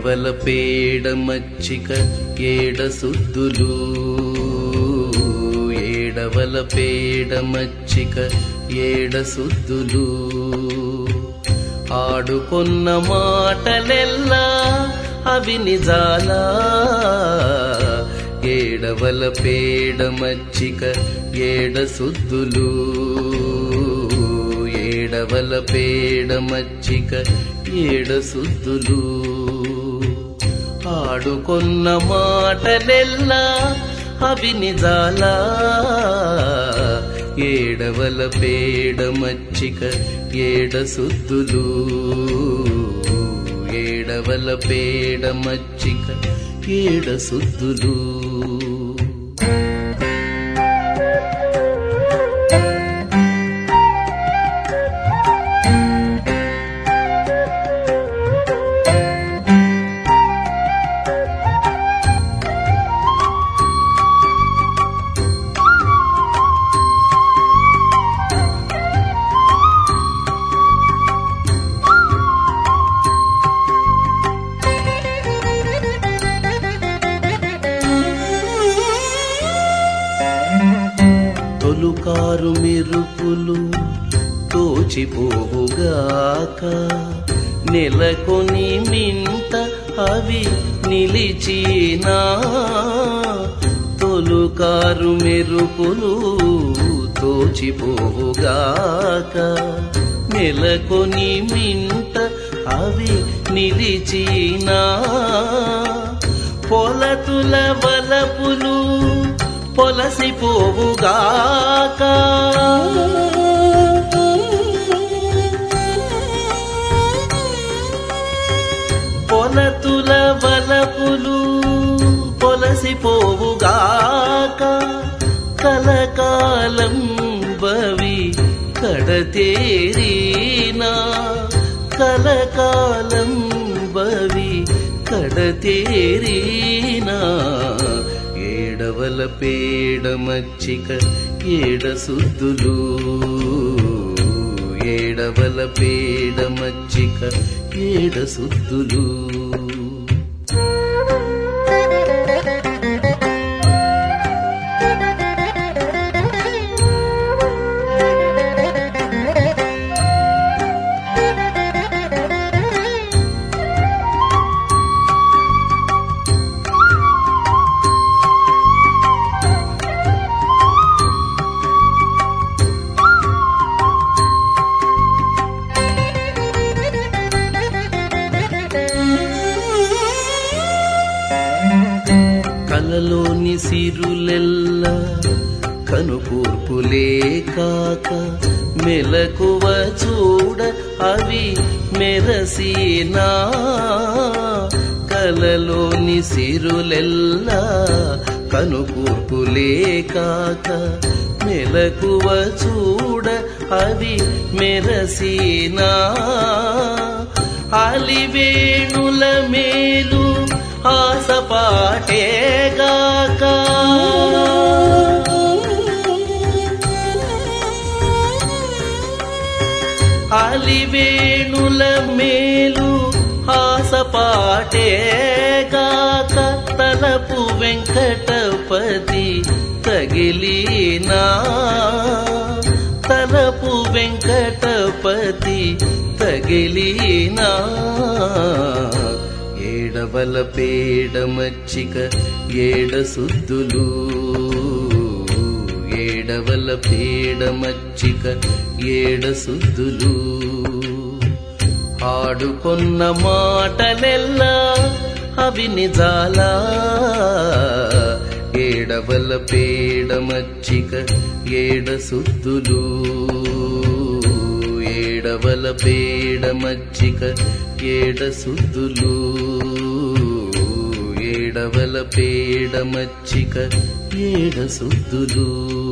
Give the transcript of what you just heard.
ఏడవల పేడ మచ్చిక ఏడ సుద్దులు ఏడవల పేడ మచ్చిక ఏడ సుద్దులు ఆడుకొన్న మాటలెల్లా అవి నిజాలా ఏడవల పేడ మచ్చిక ఏడ సుద్దులు ఏడవల పేడ మచ్చిక ఏడ సుద్దులు ఆడుకొన్న మాటలెల్లా అవి నిజాలా ఏడవల పేడ మచ్చిక ఏడ సుద్దులు ఏడవల పేడ మచ్చిక ఏడ సుద్దులు తొలుకారు మెరుపులు తోచిపోవుగాక నెలకొని మింట అవి నిలిచినా తొలుకారు మెరుపులు తోచిపోవుగాక నెలకొని మింట అవి నిలిచినా పొలతుల వలపులు పొలసిపోవుగాక పొలతుల వలపులు పొలసిపోవుగాక కలకాలం బవి కడతేరీనా కలకాలం బవి కడతేరీనా ఏడవల పేడ మచ్చిక ఏడ సుద్దులు ఏడవల పేడ మచ్చిక ఏడ సుద్దులు కలలోని సిరులెల్లా కనుకూర్పులే కాక మెలకువ చూడ అవి మెరసినా కలలోని సిరులెల్లా కనుకూర్పులే కాక మెలకువ చూడ అవి మెరసినా అలివేణుల మేలు ఆసపాటేగాక అలివేణుల మేలు ఆసపాటేగాక తలపు వెంకటపతి తగిలినా తలపు వెంకటపతి తగిలినా ఏడవల పేడ మచ్చిక ఏడ సుద్దులు ఏడవల పేడ మచ్చిక ఏడ సుద్దులు ఆడుకొన్న మాటలెల్లా అవి నిజాలా ఏడవల పేడ మచ్చిక ఏడ సుద్దులు ఏడవల పేడ మచ్చిక ఏడ సుద్దులు ఏడవల పేడ మచ్చిక ఏడ సుద్దులు